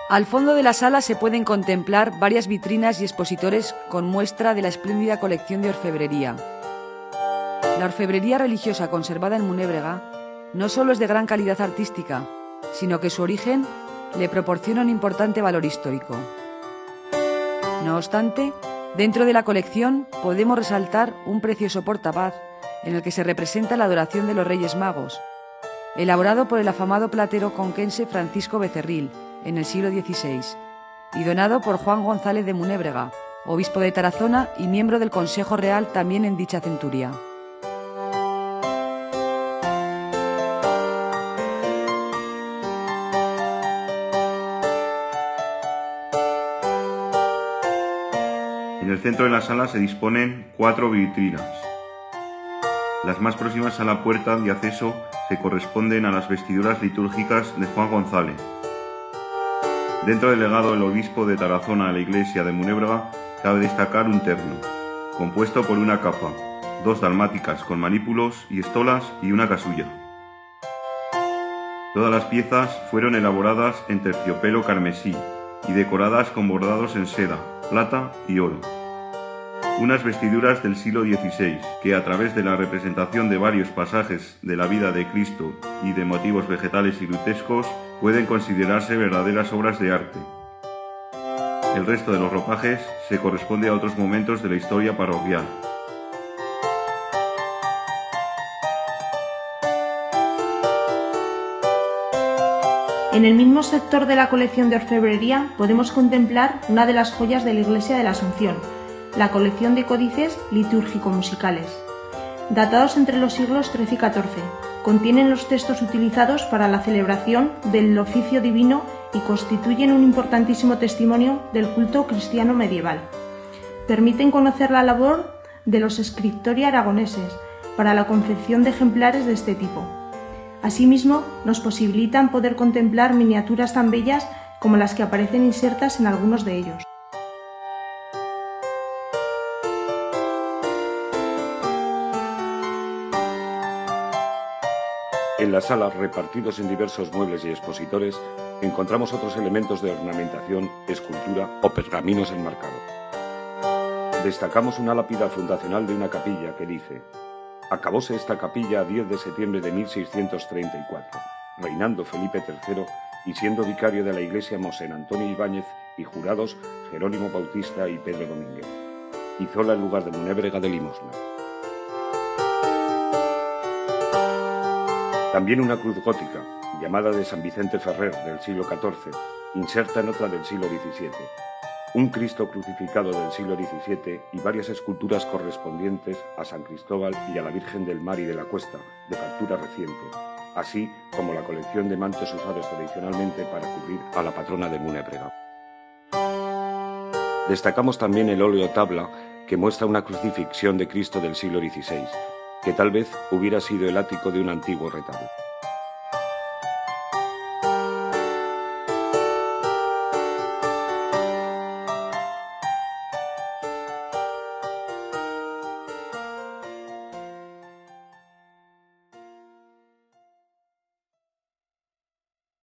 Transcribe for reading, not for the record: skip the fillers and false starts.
Al fondo de la sala se pueden contemplar varias vitrinas y expositores con muestra de la espléndida colección de orfebrería. La orfebrería religiosa conservada en Munébrega no solo es de gran calidad artística, sino que su origen le proporciona un importante valor histórico. No obstante, dentro de la colección podemos resaltar un precioso portapaz en el que se representa la adoración de los Reyes Magos, elaborado por el afamado platero conquense Francisco Becerril en el siglo XVI y donado por Juan González de Munébrega, obispo de Tarazona y miembro del Consejo Real también en dicha centuria. En el centro de la sala se disponen 4 vitrinas. Las más próximas a la puerta de acceso se corresponden a las vestiduras litúrgicas de Juan González. Dentro del legado del obispo de Tarazona a la iglesia de Munébrega cabe destacar un terno, compuesto por una capa, 2 dalmáticas con manípulos y estolas y una casulla. Todas las piezas fueron elaboradas en terciopelo carmesí y decoradas con bordados en seda, plata y oro. Unas vestiduras del siglo XVI que, a través de la representación de varios pasajes de la vida de Cristo y de motivos vegetales y grutescos, pueden considerarse verdaderas obras de arte. El resto de los ropajes se corresponde a otros momentos de la historia parroquial. En el mismo sector de la colección de orfebrería podemos contemplar una de las joyas de la Iglesia de la Asunción, la colección de códices litúrgico-musicales. Datados entre los siglos XIII y XIV, contienen los textos utilizados para la celebración del oficio divino y constituyen un importantísimo testimonio del culto cristiano medieval. Permiten conocer la labor de los scriptori aragoneses para la confección de ejemplares de este tipo. Asimismo, nos posibilitan poder contemplar miniaturas tan bellas como las que aparecen insertas en algunos de ellos. En la sala, repartidos en diversos muebles y expositores, encontramos otros elementos de ornamentación, escultura o pergaminos enmarcados. Destacamos una lápida fundacional de una capilla que dice: acabóse esta capilla a 10 de septiembre de 1634, reinando Felipe III y siendo vicario de la iglesia Mosén Antonio Ibáñez y jurados Jerónimo Bautista y Pedro Domínguez. Hízola en lugar de Munébrega de Limosna. También una cruz gótica, llamada de San Vicente Ferrer, del siglo XIV, inserta en otra del siglo XVII, un Cristo crucificado del siglo XVII y varias esculturas correspondientes a San Cristóbal y a la Virgen del Mar y de la Cuesta, de factura reciente, así como la colección de mantos usados tradicionalmente para cubrir a la patrona de Munébrega. Destacamos también el óleo tabla, que muestra una crucifixión de Cristo del siglo XVI, que tal vez hubiera sido el ático de un antiguo retablo.